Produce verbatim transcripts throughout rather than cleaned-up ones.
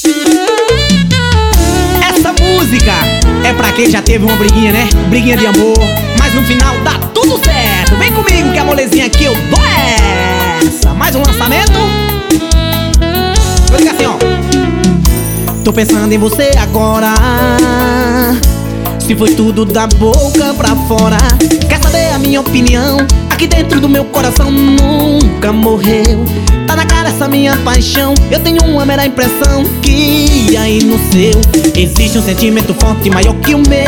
Essa música é pra quem já teve uma briguinha, né? Briguinha de amor, mas no final dá tudo certo. Vem comigo que a molezinha aqui eu dou essa. Mais um lançamento. Vou ligar assim, ó. Tô pensando em você agora. Se foi tudo da boca pra fora. Quer saber a minha opinião? Aqui dentro do meu coração nunca morreu. Tá na cara essa minha paixão. Eu tenho uma mera impressão que aí no seu existe um sentimento forte maior que o meu.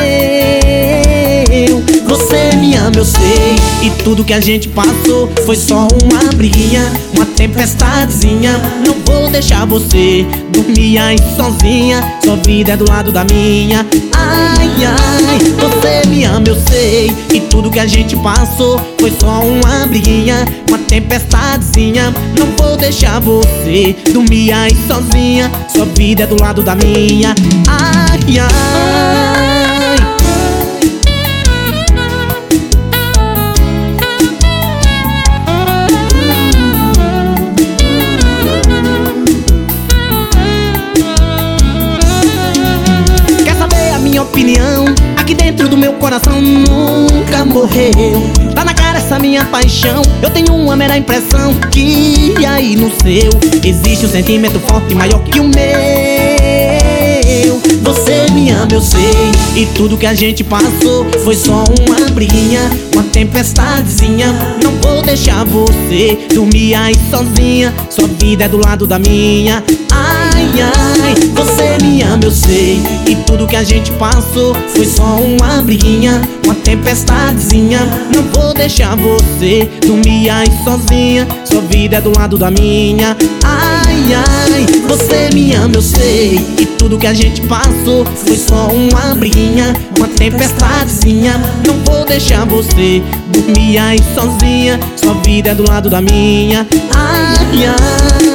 Você me ama, eu sei, e tudo que a gente passou foi só uma briguinha, uma tempestadezinha. Não vou deixar você dormir aí sozinha. Sua vida é do lado da minha. Ai, ai, você me ama, eu sei, e tudo que a gente passou foi só uma briguinha, uma tempestadezinha. Não vou deixar você dormir aí sozinha. Sua vida é do lado da minha. Ai, ai. Opinião, aqui dentro do meu coração nunca morreu. Tá na cara essa minha paixão. Eu tenho uma mera impressão que aí no seu existe um sentimento forte maior que o meu. Você me ama, eu sei, e tudo que a gente passou foi só uma briguinha, uma tempestadezinha. Não vou deixar você dormir aí sozinha. Sua vida é do lado da minha. Ai, ai, você me ama, eu sei, e tudo que a gente passou foi só uma briguinha, uma tempestadezinha. Não vou deixar você dormir aí sozinha. Sua vida é do lado da minha. Ai, ai, você me ama, eu sei, e tudo que a gente passou foi só uma briguinha, uma tempestadezinha. Não vou deixar você dormir aí sozinha. Sua vida é do lado da minha. Ai, ai.